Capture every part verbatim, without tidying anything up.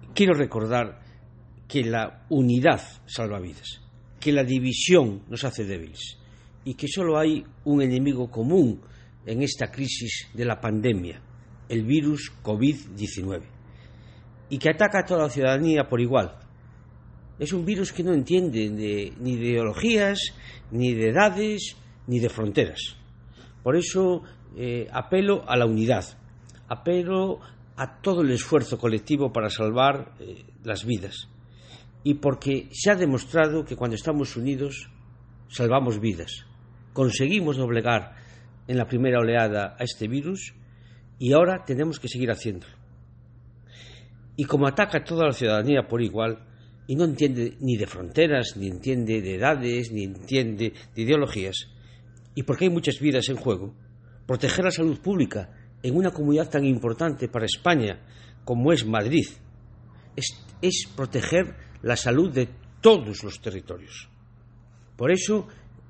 quiero recordar que la unidad salva vidas, que la división nos hace débiles y que solo hay un enemigo común en esta crisis de la pandemia, el virus COVID diecinueve, y que ataca a toda la ciudadanía por igual. Es un virus que no entiende de, ni de ideologías, ni de edades, ni de fronteras. Por eso eh, apelo a la unidad, apelo a todo el esfuerzo colectivo para salvar eh, las vidas. Y porque se ha demostrado que cuando estamos unidos salvamos vidas. Conseguimos doblegar en la primera oleada a este virus y ahora tenemos que seguir haciéndolo. Y como ataca a toda la ciudadanía por igual y no entiende ni de fronteras, ni entiende de edades, ni entiende de ideologías, y porque hay muchas vidas en juego, proteger la salud pública en una comunidad tan importante para España como es Madrid es, es proteger la salud de todos los territorios. Por eso,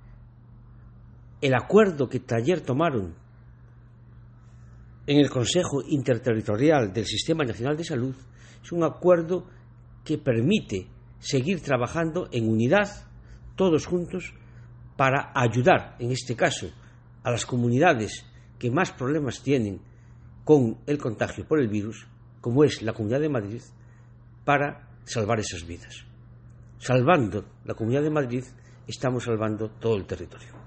el acuerdo que ayer tomaron en el Consejo Interterritorial del Sistema Nacional de Salud es un acuerdo que permite seguir trabajando en unidad, todos juntos, para ayudar, en este caso, a las comunidades que más problemas tienen con el contagio por el virus, como es la Comunidad de Madrid, para salvar esas vidas. Salvando la Comunidad de Madrid, estamos salvando todo el territorio.